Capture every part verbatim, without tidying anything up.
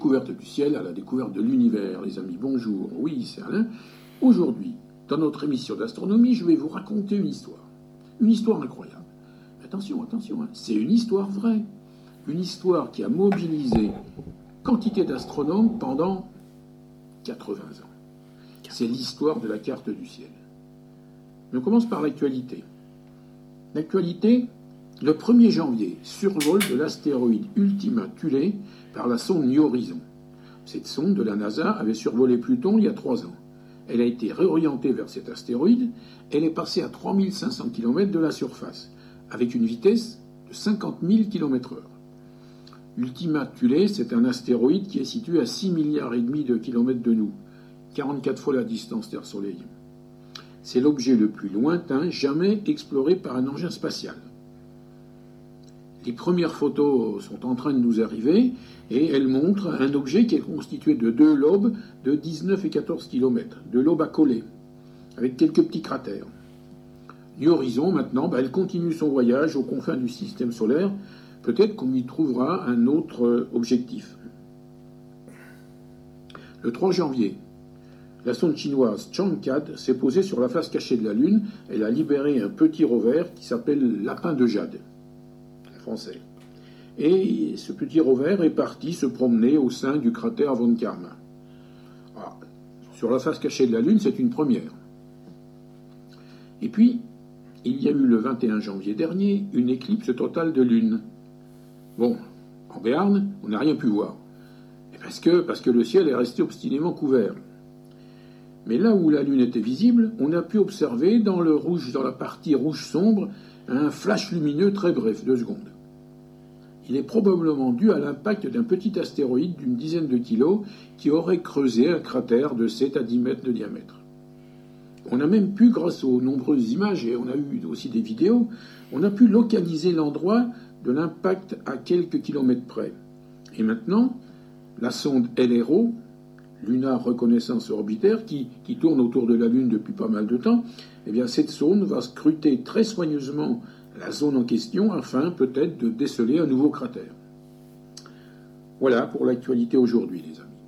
découverte du ciel, à la découverte de l'univers. Les amis, bonjour. Oui, c'est Alain. Aujourd'hui, dans notre émission d'astronomie, je vais vous raconter une histoire. Une histoire incroyable. Attention, attention, hein, c'est une histoire vraie. Une histoire qui a mobilisé quantité d'astronomes pendant quatre-vingts ans. C'est l'histoire de la carte du ciel. On commence par l'actualité. L'actualité, le premier janvier, survol de l'astéroïde Ultima Thule par la sonde New Horizons. Cette sonde de la NASA avait survolé Pluton il y a trois ans. Elle a été réorientée vers cet astéroïde. Elle est passée à trois mille cinq cents kilomètres de la surface, avec une vitesse de cinquante mille kilomètres heure. Ultima Thule, c'est un astéroïde qui est situé à six milliards et demi de kilomètres de nous, quarante-quatre fois la distance Terre-Soleil. C'est l'objet le plus lointain jamais exploré par un engin spatial. Les premières photos sont en train de nous arriver et elles montrent un objet qui est constitué de deux lobes de dix-neuf et quatorze kilomètres, deux lobes à coller, avec quelques petits cratères. New Horizons, maintenant, bah, elle continue son voyage aux confins du système solaire. Peut-être qu'on y trouvera un autre objectif. Le trois janvier, la sonde chinoise Chang'e s'est posée sur la face cachée de la Lune. Elle a libéré un petit rover qui s'appelle Lapin de Jade, en français. Et ce petit rover est parti se promener au sein du cratère Von Karman. Alors, sur la face cachée de la Lune, c'est une première. Et puis, il y a eu le vingt et un janvier dernier une éclipse totale de Lune. Bon, en Béarn, on n'a rien pu voir. Et parce que, parce que le ciel est resté obstinément couvert. Mais là où la Lune était visible, on a pu observer dans le rouge, dans la partie rouge sombre, un flash lumineux très bref, deux secondes. Il est probablement dû à l'impact d'un petit astéroïde d'une dizaine de kilos qui aurait creusé un cratère de sept à dix mètres de diamètre. On a même pu, grâce aux nombreuses images, et on a eu aussi des vidéos, on a pu localiser l'endroit de l'impact à quelques kilomètres près. Et maintenant, la sonde L R O, Lunar Reconnaissance Orbiter, qui, qui tourne autour de la Lune depuis pas mal de temps, eh bien cette sonde va scruter très soigneusement la zone en question afin peut-être de déceler un nouveau cratère. Voilà pour l'actualité aujourd'hui, les amis.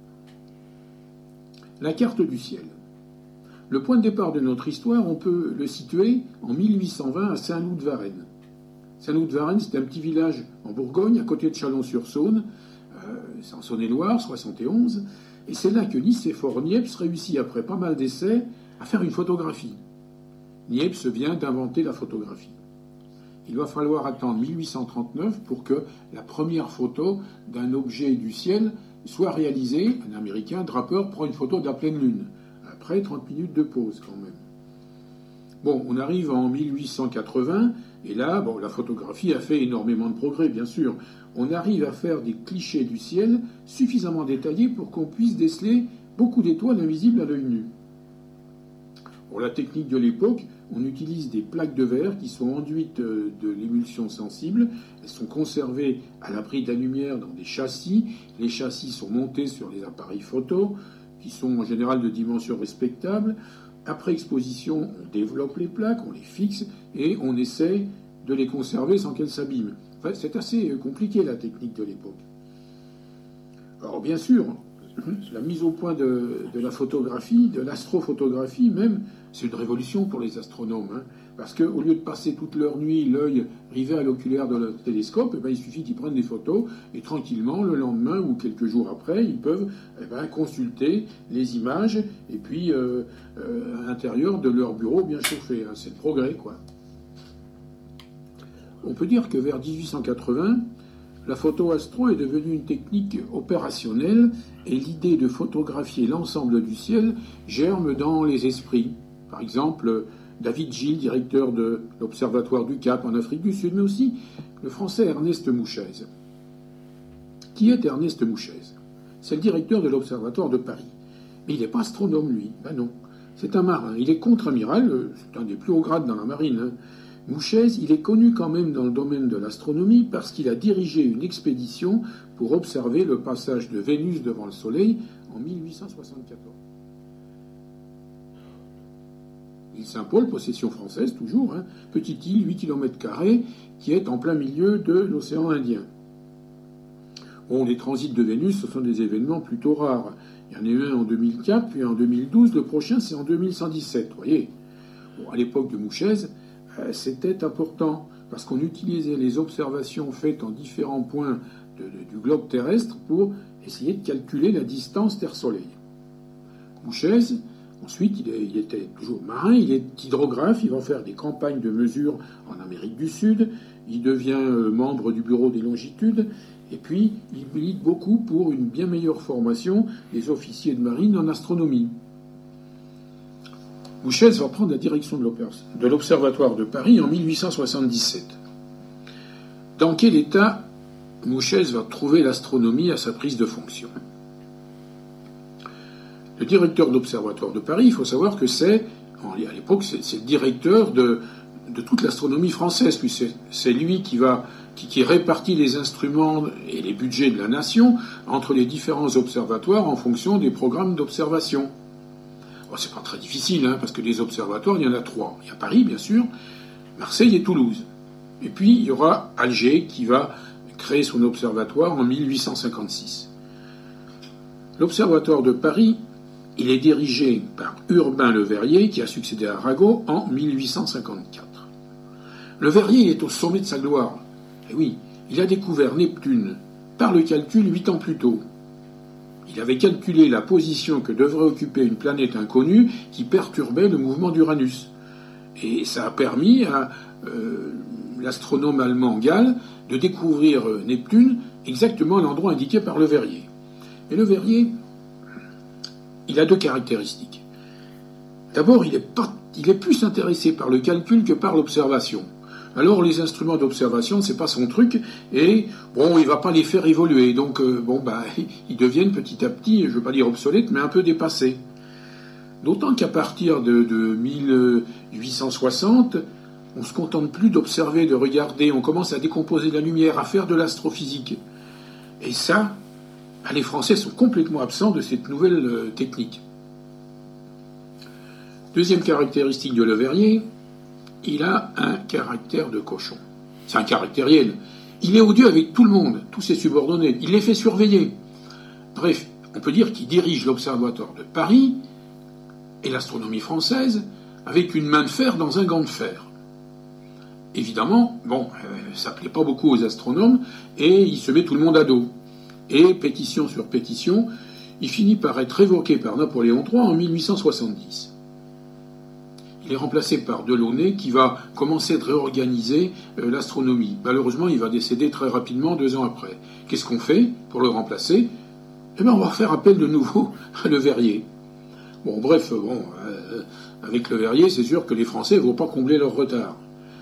La carte du ciel. Le point de départ de notre histoire, on peut le situer en mille huit cent vingt à Saint-Loup de Varennes. Saint-Loup de Varennes, c'est un petit village en Bourgogne, à côté de Chalon-sur-Saône, euh, c'est en Saône-et-Loire, soixante et onze, et c'est là que Nicéphore Niepce réussit, après pas mal d'essais, à faire une photographie. Niepce vient d'inventer la photographie. Il va falloir attendre mille huit cent trente-neuf pour que la première photo d'un objet du ciel soit réalisée. Un Américain, Draper, prend une photo de la pleine lune. Après, trente minutes de pause quand même. Bon, on arrive en mille huit cent quatre-vingts, et là, bon, la photographie a fait énormément de progrès, bien sûr. On arrive à faire des clichés du ciel suffisamment détaillés pour qu'on puisse déceler beaucoup d'étoiles invisibles à l'œil nu. Pour la technique de l'époque, on utilise des plaques de verre qui sont enduites de l'émulsion sensible. Elles sont conservées à l'abri de la lumière dans des châssis. Les châssis sont montés sur les appareils photo, qui sont en général de dimensions respectables. Après exposition, on développe les plaques, on les fixe et on essaie de les conserver sans qu'elles s'abîment. Enfin, c'est assez compliqué la technique de l'époque. Alors bien sûr, la mise au point de, de la photographie, de l'astrophotographie même, c'est une révolution pour les astronomes. Hein, parce qu'au lieu de passer toute leur nuit l'œil rivé à l'oculaire de leur télescope, eh ben, il suffit qu'ils prennent des photos et tranquillement, le lendemain ou quelques jours après, ils peuvent eh ben, consulter les images et puis euh, euh, à l'intérieur de leur bureau bien chauffé. Hein, c'est le progrès, quoi. On peut dire que vers dix-huit cent quatre-vingts, la photo astro est devenue une technique opérationnelle et l'idée de photographier l'ensemble du ciel germe dans les esprits. Par exemple, David Gilles, directeur de l'Observatoire du Cap en Afrique du Sud, mais aussi le Français Ernest Mouchez. Qui est Ernest Mouchez? C'est le directeur de l'Observatoire de Paris. Mais il n'est pas astronome, lui. Ben non. C'est un marin. Il est contre-amiral, c'est un des plus hauts grades dans la marine. Hein. Mouchez, il est connu quand même dans le domaine de l'astronomie parce qu'il a dirigé une expédition pour observer le passage de Vénus devant le Soleil en mille huit cent soixante-quatorze. L'île Saint-Paul, possession française toujours, hein, petite île, huit kilomètres carrés, qui est en plein milieu de l'océan Indien. Bon, les transits de Vénus, ce sont des événements plutôt rares. Il y en a eu un en deux mille quatre, puis en deux mille douze. Le prochain, c'est en deux mille cent dix-sept. Vous voyez, bon, à l'époque de Mouchez, euh, c'était important, parce qu'on utilisait les observations faites en différents points de, de, du globe terrestre pour essayer de calculer la distance Terre-Soleil. Mouchez, ensuite, il, est, il était toujours marin, il est hydrographe, il va faire des campagnes de mesure en Amérique du Sud, il devient euh, membre du Bureau des longitudes, et puis il milite beaucoup pour une bien meilleure formation des officiers de marine en astronomie. Mouchez va prendre la direction de l'Observatoire de Paris en mille huit cent soixante-dix-sept. Dans quel état Mouchez va trouver l'astronomie à sa prise de fonction? Le directeur de l'Observatoire de Paris, il faut savoir que c'est, à l'époque, c'est le directeur de, de toute l'astronomie française, puis c'est lui qui va qui, qui répartit les instruments et les budgets de la nation entre les différents observatoires en fonction des programmes d'observation. Bon, c'est pas très difficile, hein, parce que les observatoires, il y en a trois. Il y a Paris, bien sûr, Marseille et Toulouse. Et puis, il y aura Alger qui va créer son observatoire en mille huit cent cinquante-six. L'observatoire de Paris, il est dirigé par Urbain Le Verrier, qui a succédé à Arago en mille huit cent cinquante-quatre. Le Verrier est au sommet de sa gloire. Et oui, il a découvert Neptune par le calcul huit ans plus tôt. Il avait calculé la position que devrait occuper une planète inconnue qui perturbait le mouvement d'Uranus. Et ça a permis à euh, l'astronome allemand Gall de découvrir Neptune exactement à l'endroit indiqué par Le Verrier. Et Le Verrier, il a deux caractéristiques. D'abord, il est, pas, il est plus intéressé par le calcul que par l'observation. Alors, les instruments d'observation, c'est pas son truc, et bon, il va pas les faire évoluer. Donc, euh, bon, bah, ils deviennent petit à petit, je veux pas dire obsolètes, mais un peu dépassés. D'autant qu'à partir de, de mille huit cent soixante, on se contente plus d'observer, de regarder, on commence à décomposer la lumière, à faire de l'astrophysique. Et ça, bah, les Français sont complètement absents de cette nouvelle euh, technique. Deuxième caractéristique de Le Verrier, il a un caractère de cochon. C'est un caractériel. Il est odieux avec tout le monde, tous ses subordonnés. Il les fait surveiller. Bref, on peut dire qu'il dirige l'Observatoire de Paris et l'astronomie française avec une main de fer dans un gant de fer. Évidemment, bon, euh, ça ne plaît pas beaucoup aux astronomes et il se met tout le monde à dos. Et pétition sur pétition, il finit par être révoqué par Napoléon trois en mille huit cent soixante-dix. Il est remplacé par Delaunay qui va commencer à réorganiser euh, l'astronomie. Malheureusement, il va décéder très rapidement, deux ans après. Qu'est-ce qu'on fait pour le remplacer? Eh bien, on va faire appel de nouveau à Le Verrier. Bon, bref, bon, euh, avec Le Verrier, c'est sûr que les Français ne vont pas combler leur retard.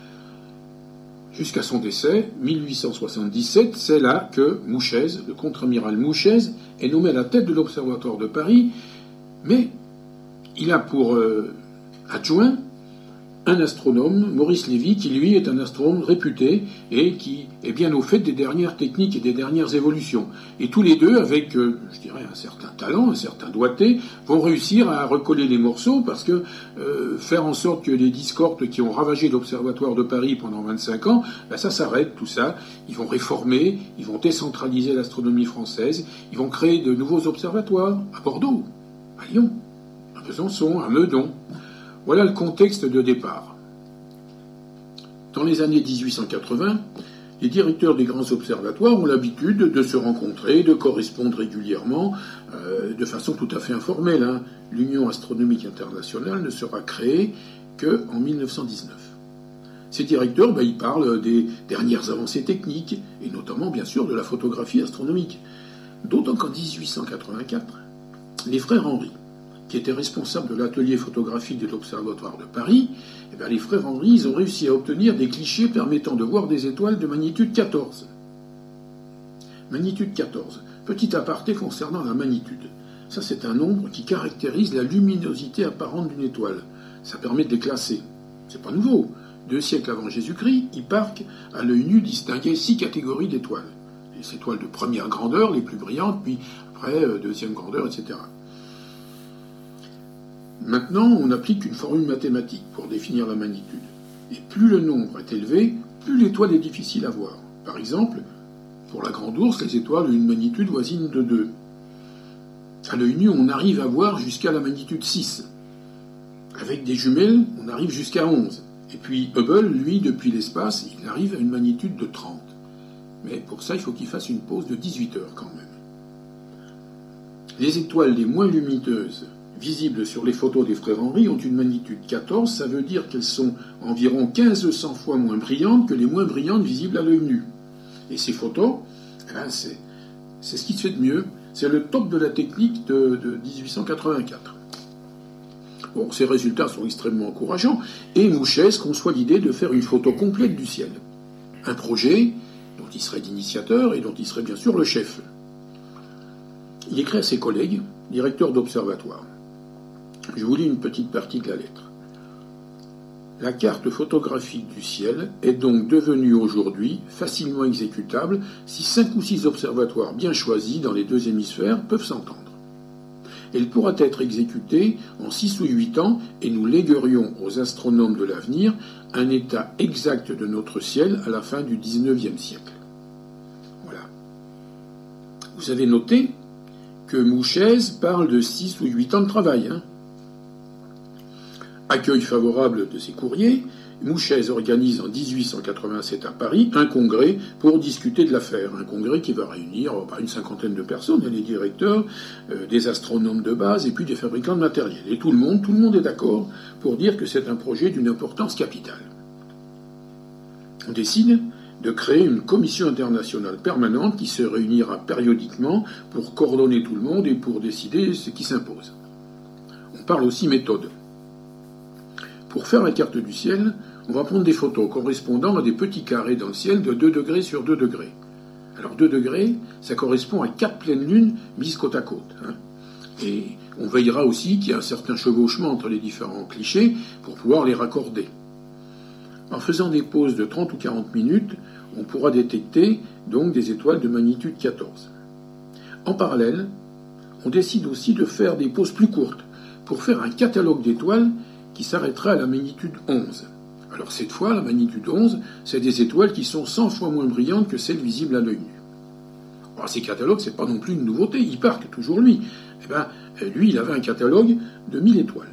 Jusqu'à son décès, mille huit cent soixante-dix-sept, c'est là que Mouchez, le contre-amiral Mouchez, est nommé à la tête de l'Observatoire de Paris, mais il a pour euh, adjoint un astronome, Maurice Lévy, qui lui est un astronome réputé et qui est bien au fait des dernières techniques et des dernières évolutions. Et tous les deux, avec, euh, je dirais, un certain talent, un certain doigté, vont réussir à recoller les morceaux parce que euh, faire en sorte que les discordes qui ont ravagé l'Observatoire de Paris pendant vingt-cinq ans, ben ça s'arrête, tout ça. Ils vont réformer, ils vont décentraliser l'astronomie française, ils vont créer de nouveaux observatoires à Bordeaux, à Lyon, à Besançon, à Meudon. Voilà le contexte de départ. Dans les années dix-huit cent quatre-vingts, les directeurs des grands observatoires ont l'habitude de se rencontrer, de correspondre régulièrement, euh, de façon tout à fait informelle. Hein. L'Union astronomique internationale ne sera créée qu'en mille neuf cent dix-neuf. Ces directeurs, ben, ils parlent des dernières avancées techniques, et notamment, bien sûr, de la photographie astronomique. D'autant qu'en dix-huit cent quatre-vingt-quatre, les frères Henry, qui étaient responsables de l'atelier photographique de l'Observatoire de Paris, eh bien, les frères Henry, ils ont réussi à obtenir des clichés permettant de voir des étoiles de magnitude quatorze. Magnitude quatorze. Petit aparté concernant la magnitude. Ça, c'est un nombre qui caractérise la luminosité apparente d'une étoile. Ça permet de les classer. C'est pas nouveau. Deux siècles avant Jésus-Christ, Hipparque, à l'œil nu, distinguait six catégories d'étoiles. Les étoiles de première grandeur, les plus brillantes, puis après, euh, deuxième grandeur, et cetera. Maintenant, on applique une formule mathématique pour définir la magnitude. Et plus le nombre est élevé, plus l'étoile est difficile à voir. Par exemple, Pour la grande ours, les étoiles ont une magnitude voisine de deux. À l'œil nu, on arrive à voir jusqu'à la magnitude six. Avec des jumelles, on arrive jusqu'à onze. Et puis Hubble, lui, depuis l'espace, il arrive à une magnitude de trente. Mais pour ça, il faut qu'il fasse une pause de dix-huit heures quand même. Les étoiles les moins lumineuses visibles sur les photos des frères Henry ont une magnitude quatorze. Ça veut dire qu'elles sont environ mille cinq cents fois moins brillantes que les moins brillantes visibles à l'œil nu. Et ces photos, eh ben c'est, c'est ce qui se fait de mieux. C'est le top de la technique de, de dix-huit cent quatre-vingt-quatre. Bon, ces résultats sont extrêmement encourageants, et Mouchez conçoit l'idée de faire une photo complète du ciel. Un projet dont il serait l'initiateur et dont il serait bien sûr le chef. Il écrit à ses collègues, directeurs d'observatoire. Je vous lis une petite partie de la lettre. La carte photographique du ciel est donc devenue aujourd'hui facilement exécutable si cinq ou six observatoires bien choisis dans les deux hémisphères peuvent s'entendre. Elle pourra être exécutée en six ou huit ans et nous léguerions aux astronomes de l'avenir un état exact de notre ciel à la fin du dix-neuvième siècle. Voilà. Vous avez noté que Mouchez parle de six ou huit ans de travail. Hein. Accueil favorable de ses courriers, Mouchez organise en dix-huit cent quatre-vingt-sept à Paris un congrès pour discuter de l'affaire. Un congrès qui va réunir une cinquantaine de personnes, les directeurs, euh, des astronomes de base et puis des fabricants de matériel. Et tout le monde, tout le monde est d'accord pour dire que c'est un projet d'une importance capitale. On décide de créer une commission internationale permanente qui se réunira périodiquement pour coordonner tout le monde et pour décider ce qui s'impose. On parle aussi méthode. Pour faire la carte du ciel, on va prendre des photos correspondant à des petits carrés dans le ciel de deux degrés sur deux degrés. Alors deux degrés, ça correspond à quatre pleines lunes mises côte à côte. Hein. Et on veillera aussi qu'il y ait un certain chevauchement entre les différents clichés pour pouvoir les raccorder. En faisant des pauses de trente ou quarante minutes, on pourra détecter donc des étoiles de magnitude quatorze. En parallèle, on décide aussi de faire des pauses plus courtes pour faire un catalogue d'étoiles qui s'arrêtera à la magnitude onze. Alors cette fois, la magnitude onze, c'est des étoiles qui sont cent fois moins brillantes que celles visibles à l'œil nu. Alors ces catalogues, c'est pas non plus une nouveauté, Hipparque, toujours lui. Eh ben, lui, il avait un catalogue de mille étoiles.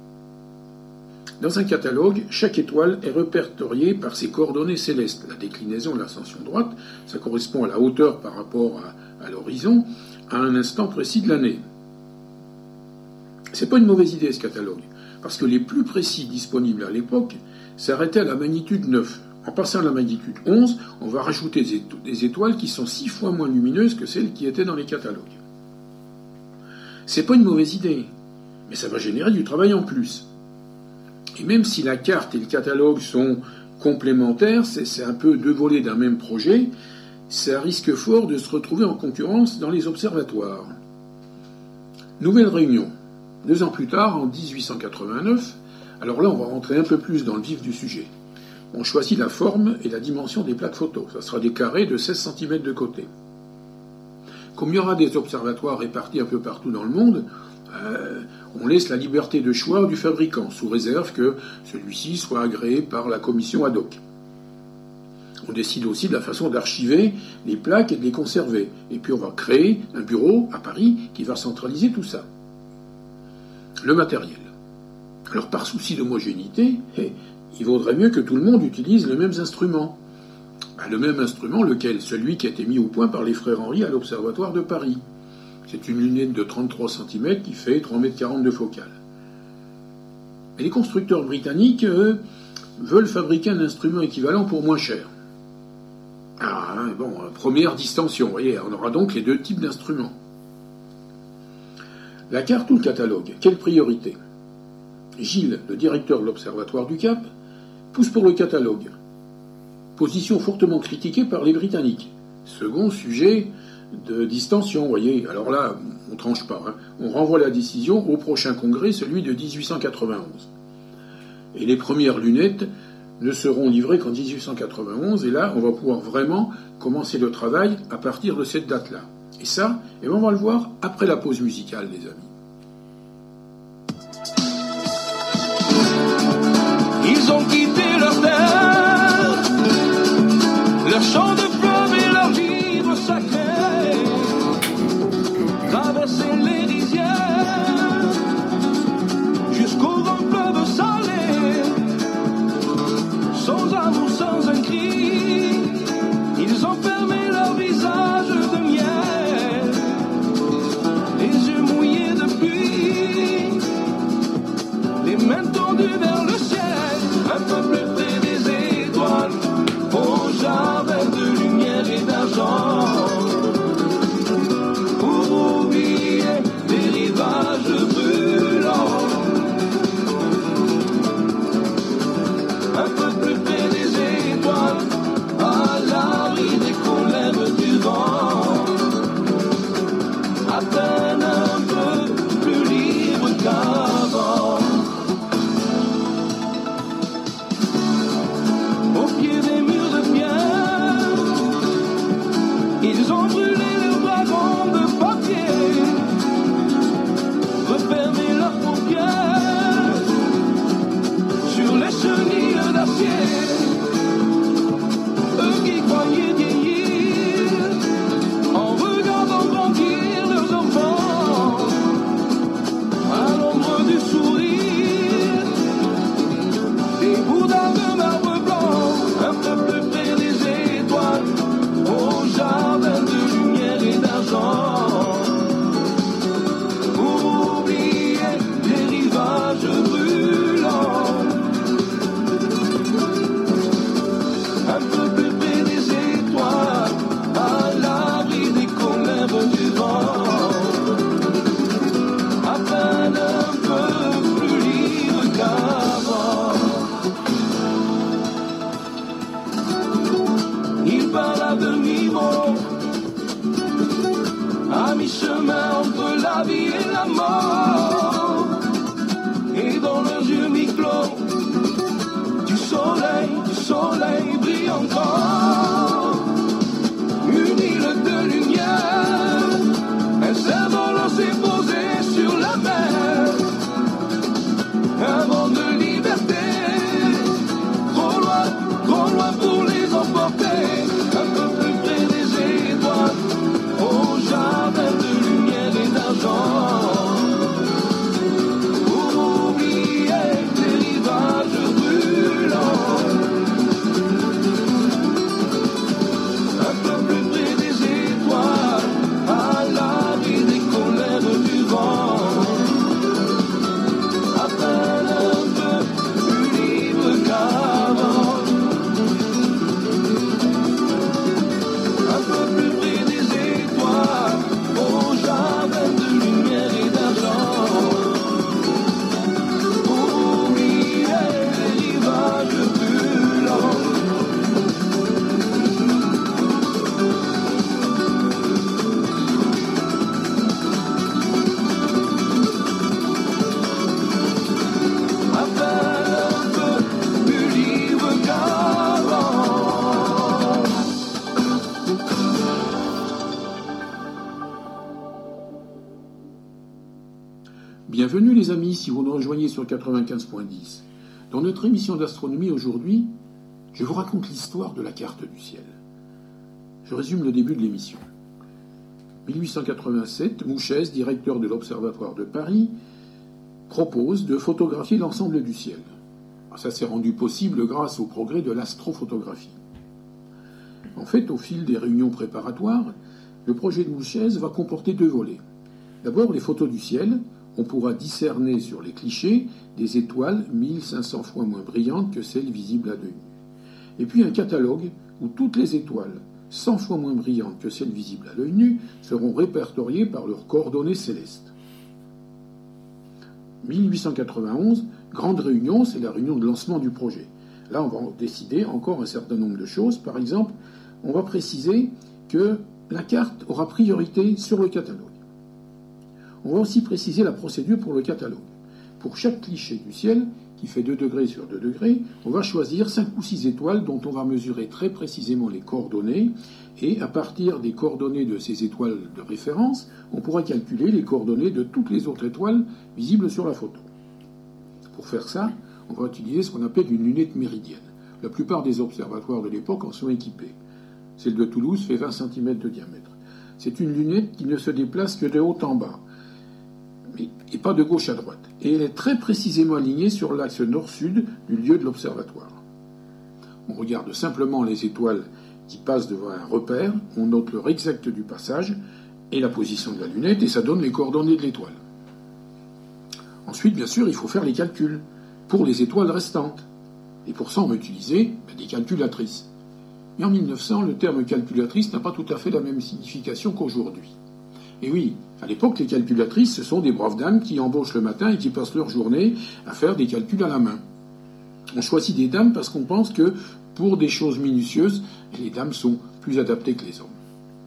Dans un catalogue, chaque étoile est répertoriée par ses coordonnées célestes. La déclinaison de l'ascension droite, ça correspond à la hauteur par rapport à, à l'horizon, à un instant précis de l'année. C'est pas une mauvaise idée, ce catalogue, parce que les plus précis disponibles à l'époque s'arrêtaient à la magnitude neuf. En passant à la magnitude onze, on va rajouter des étoiles qui sont six fois moins lumineuses que celles qui étaient dans les catalogues. C'est pas une mauvaise idée, mais ça va générer du travail en plus. Et même si la carte et le catalogue sont complémentaires, c'est, c'est un peu deux volets d'un même projet, ça risque fort de se retrouver en concurrence dans les observatoires. Nouvelle réunion. Deux ans plus tard, en dix-huit cent quatre-vingt-neuf, alors là on va rentrer un peu plus dans le vif du sujet. On choisit la forme et la dimension des plaques photo. Ça sera des carrés de seize centimètres de côté. Comme il y aura des observatoires répartis un peu partout dans le monde, euh, on laisse la liberté de choix du fabricant, sous réserve que celui-ci soit agréé par la commission ad hoc. On décide aussi de la façon d'archiver les plaques et de les conserver. Et puis on va créer un bureau à Paris qui va centraliser tout ça. Le matériel. Alors par souci d'homogénéité, hey, il vaudrait mieux que tout le monde utilise les mêmes instruments. Ben, le même instrument, lequel? Celui qui a été mis au point par les frères Henry à l'Observatoire de Paris. C'est une lunette de trente-trois centimètres qui fait trois mètres quarante de focale. Mais les constructeurs britanniques, eux, veulent fabriquer un instrument équivalent pour moins cher. Ah, bon, première distension, vous voyez, on aura donc les deux types d'instruments. La carte ou le catalogue, quelle priorité? Gilles, le directeur de l'Observatoire du Cap, pousse pour le catalogue. Position fortement critiquée par les Britanniques. Second sujet de distension, vous voyez. Alors là, on ne tranche pas. Hein. On renvoie la décision au prochain congrès, celui de dix-huit cent quatre-vingt-onze. Et les premières lunettes ne seront livrées qu'en dix-huit cent quatre-vingt-onze. Et là, on va pouvoir vraiment commencer le travail à partir de cette date-là. Et ça, et on va le voir après la pause musicale, les amis. Ils ont quitté leur terre, leur champ de fleurs et leur vivre les mains tendues vers le ciel, un peu plus près des étoiles, au jardin de lumière et d'argent, pour oublier les rivages brûlants. Un peu plus près des étoiles, à l'abri des colères du vent, à peine un peu plus libre qu'avant. Au pied des murs de pierre, ils ont brûlé leurs dragons de papier, refermé leurs paupières sur les chenilles d'acier. Eux qui croyaient vieillir en regardant grandir leurs enfants à l'ombre du sourire des bouddhas de marbre blanc, un peu plus près des étoiles, au jardin de lumière et d'argent, pour oublier les rivages brûlants. Un peu plus près des étoiles, à l'abri des colères du vent, à peine un peu plus libre qu'avant. Ils parlent à demi-mot, à mi-chemin entre la vie et la mort, et dans leurs yeux mi-clos, du soleil, du soleil brille encore. Une île de lumière, un cerf-volant s'est posé sur la mer. Un vent de liberté, trop loin, trop loin pour les emporter. Un peu plus près des étoiles, au jardin de lumière et d'argent, pour oublier les rivages brûlants. Un peu plus près des étoiles, à l'abri des colères du vent, à peine un peu plus libre qu'avant. Un peu plus près des étoiles, au jardin de lumière et d'argent, pour oublier les rivages brûlants. À peine un peu plus libre qu'avant. Bienvenue les amis, si vous nous rejoignez sur quatre-vingt-quinze point dix. Dans notre émission d'astronomie aujourd'hui, je vous raconte l'histoire de la carte du ciel. Je résume le début de l'émission. mille huit cent quatre-vingt-sept, Mouchès, directeur de l'Observatoire de Paris, propose de photographier l'ensemble du ciel. Alors, ça s'est rendu possible grâce au progrès de l'astrophotographie. En fait, au fil des réunions préparatoires, le projet de Mouchès va comporter deux volets. D'abord, les photos du ciel. On pourra discerner sur les clichés des étoiles mille cinq cents fois moins brillantes que celles visibles à l'œil nu. Et puis un catalogue où toutes les étoiles cent fois moins brillantes que celles visibles à l'œil nu seront répertoriées par leurs coordonnées célestes. mille huit cent quatre-vingt-onze, grande réunion, c'est la réunion de lancement du projet. Là, on va décider encore un certain nombre de choses. Par exemple, on va préciser que la carte aura priorité sur le catalogue. On va aussi préciser la procédure pour le catalogue. Pour chaque cliché du ciel, qui fait deux degrés sur deux degrés, on va choisir cinq ou six étoiles dont on va mesurer très précisément les coordonnées, et à partir des coordonnées de ces étoiles de référence, on pourra calculer les coordonnées de toutes les autres étoiles visibles sur la photo. Pour faire ça, on va utiliser ce qu'on appelle une lunette méridienne. La plupart des observatoires de l'époque en sont équipés. Celle de Toulouse fait vingt centimètres de diamètre. C'est une lunette qui ne se déplace que de haut en bas, mais, et pas de gauche à droite. Et elle est très précisément alignée sur l'axe nord-sud du lieu de l'observatoire. On regarde simplement les étoiles qui passent devant un repère, on note l'heure exacte du passage et la position de la lunette, et ça donne les coordonnées de l'étoile. Ensuite, bien sûr, il faut faire les calculs pour les étoiles restantes. Et pour ça, on va utiliser ben, des calculatrices. Mais en mille neuf cents, le terme calculatrice n'a pas tout à fait la même signification qu'aujourd'hui. Et oui, à l'époque, les calculatrices, ce sont des braves dames qui embauchent le matin et qui passent leur journée à faire des calculs à la main. On choisit des dames parce qu'on pense que pour des choses minutieuses, les dames sont plus adaptées que les hommes.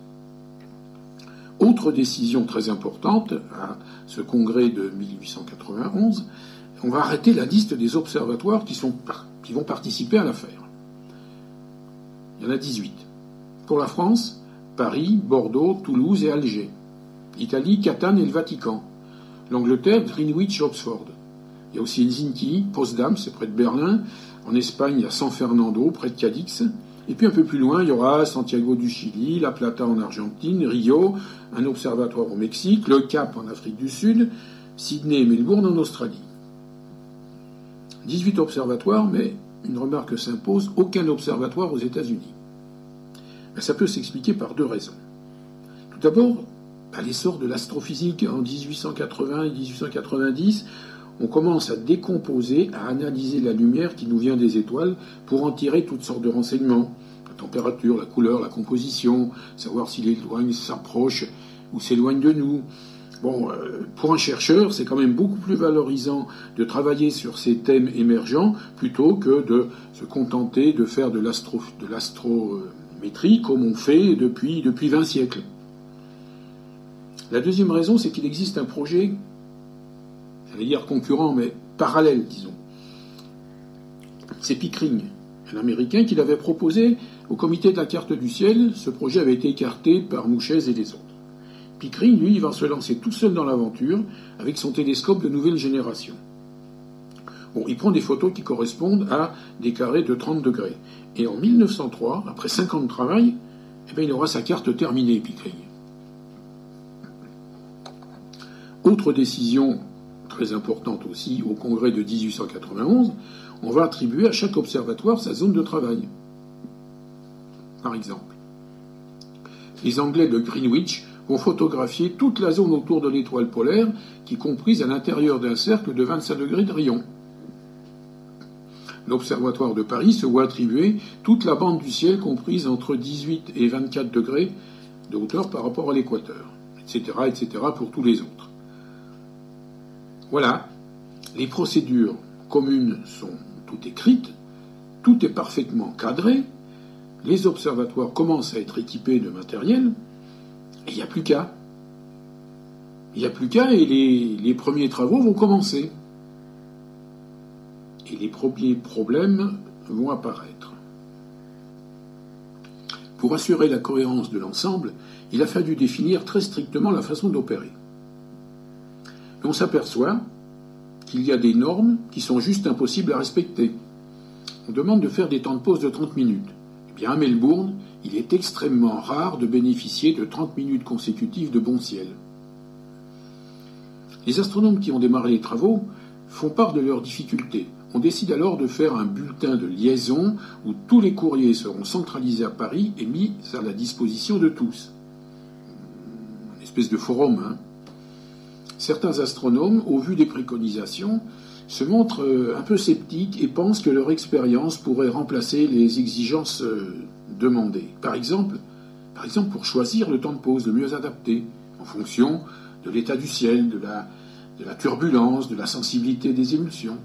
Autre décision très importante à ce congrès de mille huit cent quatre-vingt-onze, on va arrêter la liste des observatoires qui, sont, qui vont participer à l'affaire. Il y en a dix-huit. Pour la France, Paris, Bordeaux, Toulouse et Alger. L'Italie, Catane et le Vatican. L'Angleterre, Greenwich, Oxford. Il y a aussi Helsinki, Potsdam, c'est près de Berlin. En Espagne, il y a San Fernando, près de Cadix. Et puis un peu plus loin, il y aura Santiago du Chili, La Plata en Argentine, Rio, un observatoire au Mexique, le Cap en Afrique du Sud, Sydney et Melbourne en Australie. dix-huit observatoires, mais une remarque s'impose, aucun observatoire aux États-Unis. Ben, ça peut s'expliquer par deux raisons. Tout d'abord, à l'essor de l'astrophysique en dix-huit cent quatre-vingts et dix-huit cent quatre-vingt-dix, on commence à décomposer, à analyser la lumière qui nous vient des étoiles pour en tirer toutes sortes de renseignements. La température, la couleur, la composition, savoir si l'étoile s'approche ou s'éloigne de nous. Bon, euh, pour un chercheur, c'est quand même beaucoup plus valorisant de travailler sur ces thèmes émergents plutôt que de se contenter de faire de l'astro, de l'astrométrie comme on fait depuis, depuis vingt siècles. La deuxième raison, c'est qu'il existe un projet, j'allais dire concurrent, mais parallèle, disons. C'est Pickering, un Américain, qui l'avait proposé au comité de la carte du ciel. Ce projet avait été écarté par Mouchez et les autres. Pickering, lui, il va se lancer tout seul dans l'aventure avec son télescope de nouvelle génération. Bon, il prend des photos qui correspondent à des carrés de trente degrés. Et en mille neuf cent trois, après cinq ans de travail, eh bien, il aura sa carte terminée, Pickering. Autre décision très importante aussi au congrès de dix-huit cent quatre-vingt-onze, on va attribuer à chaque observatoire sa zone de travail. Par exemple, les Anglais de Greenwich vont photographier toute la zone autour de l'étoile polaire, qui est comprise à l'intérieur d'un cercle de vingt-cinq degrés de rayon. L'Observatoire de Paris se voit attribuer toute la bande du ciel comprise entre dix-huit et vingt-quatre degrés de hauteur par rapport à l'équateur, et cetera, et cetera pour tous les autres. Voilà, les procédures communes sont toutes écrites, tout est parfaitement cadré, les observatoires commencent à être équipés de matériel, et il n'y a plus qu'à. Il n'y a plus qu'à et les, les premiers travaux vont commencer. Et les premiers problèmes vont apparaître. Pour assurer la cohérence de l'ensemble, il a fallu définir très strictement la façon d'opérer. On s'aperçoit qu'il y a des normes qui sont juste impossibles à respecter. On demande de faire des temps de pause de trente minutes. Eh bien, à Melbourne, il est extrêmement rare de bénéficier de trente minutes consécutives de bon ciel. Les astronomes qui ont démarré les travaux font part de leurs difficultés. On décide alors de faire un bulletin de liaison où tous les courriers seront centralisés à Paris et mis à la disposition de tous. Une espèce de forum, hein. Certains astronomes, au vu des préconisations, se montrent un peu sceptiques et pensent que leur expérience pourrait remplacer les exigences demandées. Par exemple, par exemple, pour choisir le temps de pause le mieux adapté, en fonction de l'état du ciel, de la, de la turbulence, de la sensibilité des émulsions.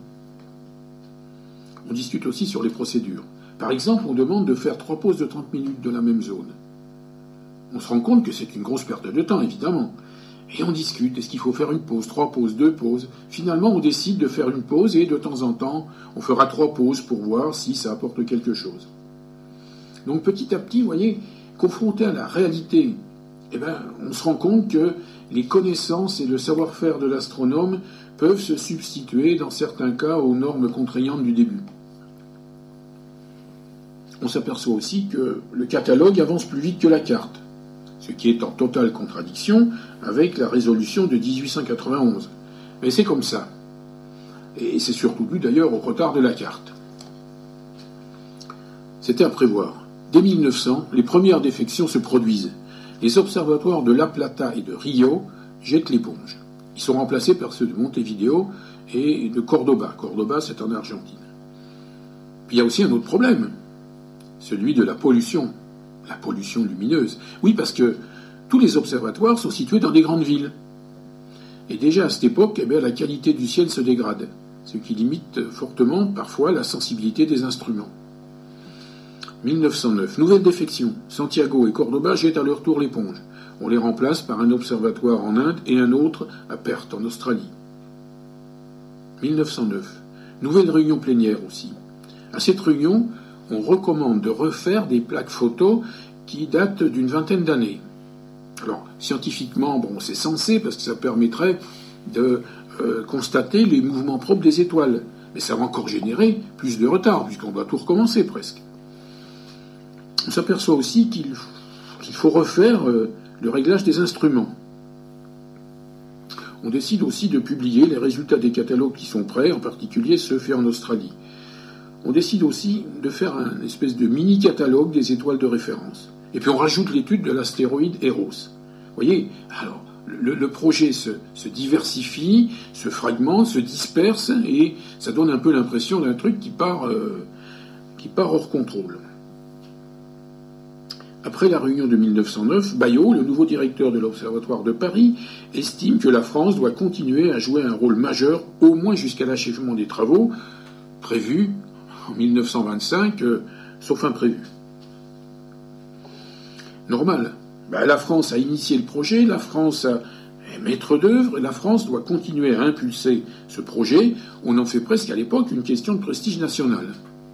On discute aussi sur les procédures. Par exemple, on demande de faire trois pauses de trente minutes de la même zone. On se rend compte que c'est une grosse perte de temps, évidemment. Et on discute, est-ce qu'il faut faire une pause, trois pauses, deux pauses? Finalement, on décide de faire une pause et de temps en temps, on fera trois pauses pour voir si ça apporte quelque chose. Donc petit à petit, vous voyez, confronté à la réalité, eh ben, on se rend compte que les connaissances et le savoir-faire de l'astronome peuvent se substituer, dans certains cas, aux normes contraignantes du début. On s'aperçoit aussi que le catalogue avance plus vite que la carte, ce qui est en totale contradiction avec la résolution de dix-huit cent quatre-vingt-onze. Mais c'est comme ça. Et c'est surtout dû d'ailleurs au retard de la carte. C'était à prévoir. Dès mille neuf cents, les premières défections se produisent. Les observatoires de La Plata et de Rio jettent l'éponge. Ils qui sont remplacés par ceux de Montevideo et de Cordoba. Cordoba, c'est en Argentine. Puis il y a aussi un autre problème, celui de la pollution, la pollution lumineuse. Oui, parce que tous les observatoires sont situés dans des grandes villes. Et déjà à cette époque, eh bien, la qualité du ciel se dégrade, ce qui limite fortement parfois la sensibilité des instruments. mille neuf cent neuf, nouvelle défection. Santiago et Cordoba jettent à leur tour l'éponge. On les remplace par un observatoire en Inde et un autre à Perth, en Australie. mille neuf cent neuf, nouvelle réunion plénière aussi. À cette réunion, on recommande de refaire des plaques photos qui datent d'une vingtaine d'années. Alors, scientifiquement, bon, c'est censé parce que ça permettrait de euh, constater les mouvements propres des étoiles. Mais ça va encore générer plus de retard, puisqu'on doit tout recommencer presque. On s'aperçoit aussi qu'il, qu'il faut refaire euh, le réglage des instruments. On décide aussi de publier les résultats des catalogues qui sont prêts, en particulier ceux faits en Australie. On décide aussi de faire un espèce de mini-catalogue des étoiles de référence. Et puis on rajoute l'étude de l'astéroïde Eros. Vous voyez, alors, le, le projet se, se diversifie, se fragmente, se disperse, et ça donne un peu l'impression d'un truc qui part, euh, qui part hors contrôle. Après la réunion de mille neuf cent neuf, Baillot, le nouveau directeur de l'Observatoire de Paris, estime que la France doit continuer à jouer un rôle majeur, au moins jusqu'à l'achèvement des travaux, prévus en mille neuf cent vingt-cinq, euh, sauf imprévu. Normal. Ben, la France a initié le projet, la France est maître d'œuvre, et la France doit continuer à impulser ce projet. On en fait presque à l'époque une question de prestige national.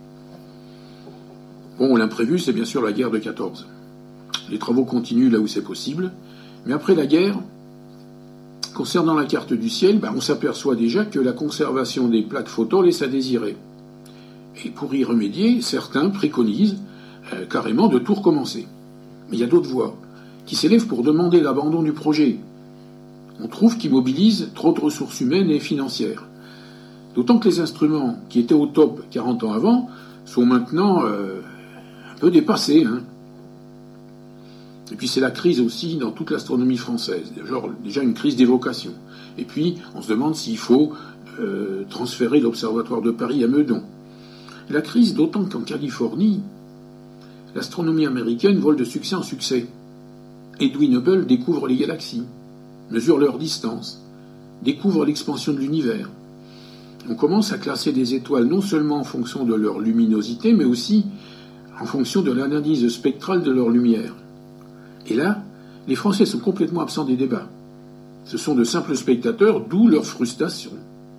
Bon, l'imprévu, c'est bien sûr la guerre de quatorze. Les travaux continuent là où c'est possible, mais après la guerre, concernant la carte du ciel, ben, on s'aperçoit déjà que la conservation des plaques photos laisse à désirer. Et pour y remédier, certains préconisent euh, carrément de tout recommencer. Mais il y a d'autres voix qui s'élèvent pour demander l'abandon du projet. On trouve qu'il mobilise trop de ressources humaines et financières. D'autant que les instruments qui étaient au top quarante ans avant sont maintenant euh, un peu dépassés. Hein. Et puis c'est la crise aussi dans toute l'astronomie française. Genre, déjà une crise des vocations. Et puis on se demande s'il faut euh, transférer l'Observatoire de Paris à Meudon. La crise d'autant qu'en Californie, l'astronomie américaine vole de succès en succès. Edwin Hubble découvre les galaxies, mesure leur distance, découvre l'expansion de l'univers. On commence à classer des étoiles non seulement en fonction de leur luminosité, mais aussi en fonction de l'analyse spectrale de leur lumière. Et là, les Français sont complètement absents des débats. Ce sont de simples spectateurs, d'où leur frustration.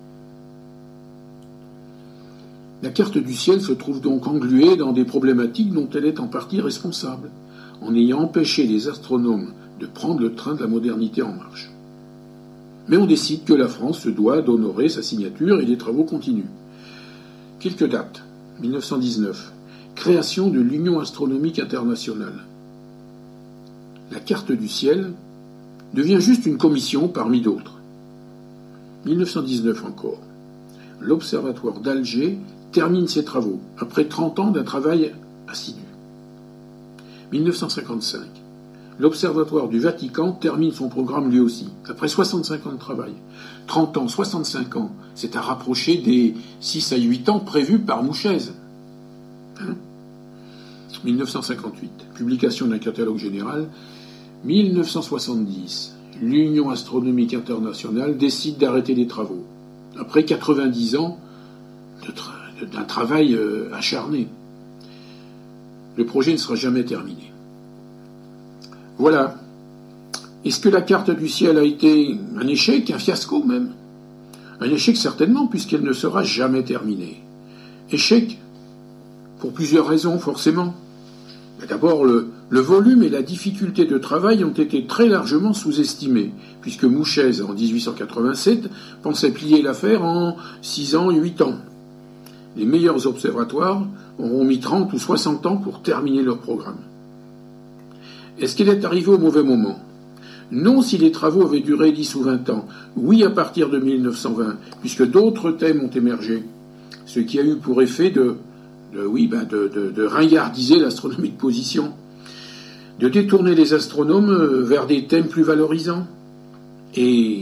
La carte du ciel se trouve donc engluée dans des problématiques dont elle est en partie responsable, en ayant empêché les astronomes de prendre le train de la modernité en marche. Mais on décide que la France se doit d'honorer sa signature et les travaux continuent. Quelques dates. mille neuf cent dix-neuf. Création de l'Union astronomique internationale. La carte du ciel devient juste une commission parmi d'autres. mille neuf cent dix-neuf encore. L'Observatoire d'Alger termine ses travaux, après trente ans d'un travail assidu. mille neuf cent cinquante-cinq. L'Observatoire du Vatican termine son programme lui aussi, après soixante-cinq ans de travail. trente ans, soixante-cinq ans, c'est à rapprocher des six à huit ans prévus par Mouchez. Hein mille neuf cent cinquante-huit. Publication d'un catalogue général. mille neuf cent soixante-dix. L'Union astronomique internationale décide d'arrêter les travaux, après quatre-vingt-dix ans de tra- d'un travail euh, acharné. Le projet ne sera jamais terminé. Voilà. Est-ce que la carte du ciel a été un échec, un fiasco même ? Un échec certainement, puisqu'elle ne sera jamais terminée. Échec pour plusieurs raisons, forcément. D'abord, le, le volume et la difficulté de travail ont été très largement sous-estimés, puisque Mouchez, en dix-huit cent quatre-vingt-sept, pensait plier l'affaire en six ans, huit ans. Les meilleurs observatoires auront mis trente ou soixante ans pour terminer leur programme. Est-ce qu'il est arrivé au mauvais moment ? Non si les travaux avaient duré dix ou vingt ans. Oui à partir de mille neuf cent vingt, puisque d'autres thèmes ont émergé. Ce qui a eu pour effet de, de, oui, ben de, de, de ringardiser l'astronomie de position, de détourner les astronomes vers des thèmes plus valorisants et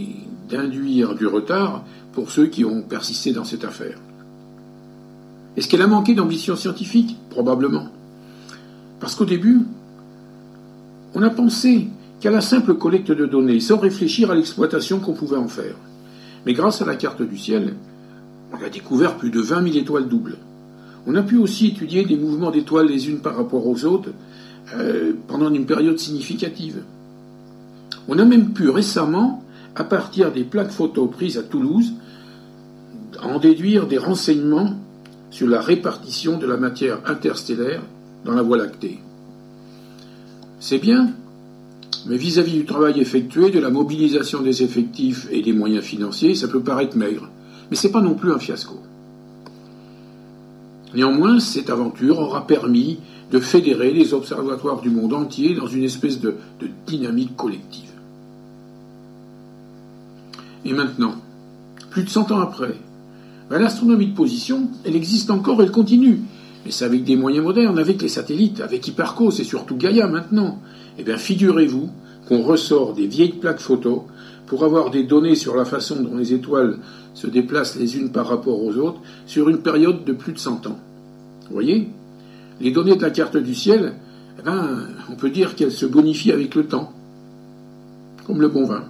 d'induire du retard pour ceux qui ont persisté dans cette affaire. Est-ce qu'elle a manqué d'ambition scientifique ? Probablement. Parce qu'au début, on a pensé qu'à la simple collecte de données, sans réfléchir à l'exploitation qu'on pouvait en faire. Mais grâce à la carte du ciel, on a découvert plus de vingt mille étoiles doubles. On a pu aussi étudier des mouvements d'étoiles les unes par rapport aux autres euh, pendant une période significative. On a même pu récemment, à partir des plaques photos prises à Toulouse, en déduire des renseignements sur la répartition de la matière interstellaire dans la Voie lactée. C'est bien, mais vis-à-vis du travail effectué, de la mobilisation des effectifs et des moyens financiers, ça peut paraître maigre. Mais ce n'est pas non plus un fiasco. Néanmoins, cette aventure aura permis de fédérer les observatoires du monde entier dans une espèce de, de dynamique collective. Et maintenant, plus de cent ans après, ben, l'astronomie de position, elle existe encore, elle continue. Mais c'est avec des moyens modernes, avec les satellites, avec Hipparcos et surtout Gaïa maintenant. Eh bien, figurez-vous qu'on ressort des vieilles plaques photos pour avoir des données sur la façon dont les étoiles se déplacent les unes par rapport aux autres sur une période de plus de cent ans. Vous voyez ? Les données de la carte du ciel, eh ben, on peut dire qu'elles se bonifient avec le temps, comme le bon vin.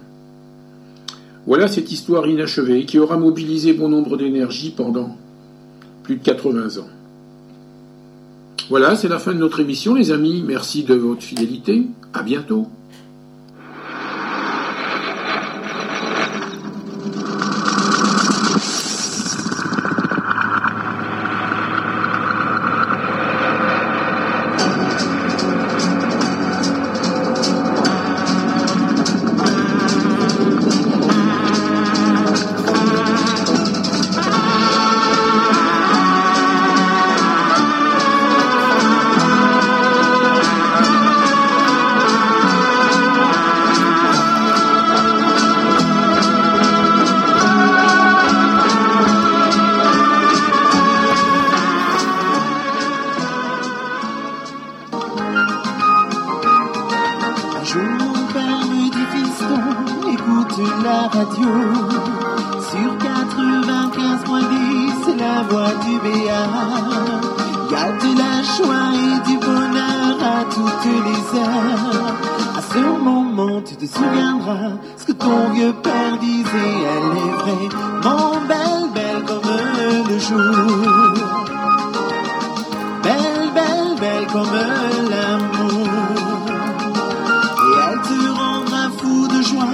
Voilà cette histoire inachevée qui aura mobilisé bon nombre d'énergie pendant plus de quatre-vingts ans. Voilà, c'est la fin de notre émission, les amis. Merci de votre fidélité. À bientôt.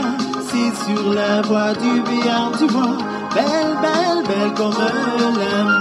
Sur la voie du bien, tu vois, belle, belle, belle comme l'amour.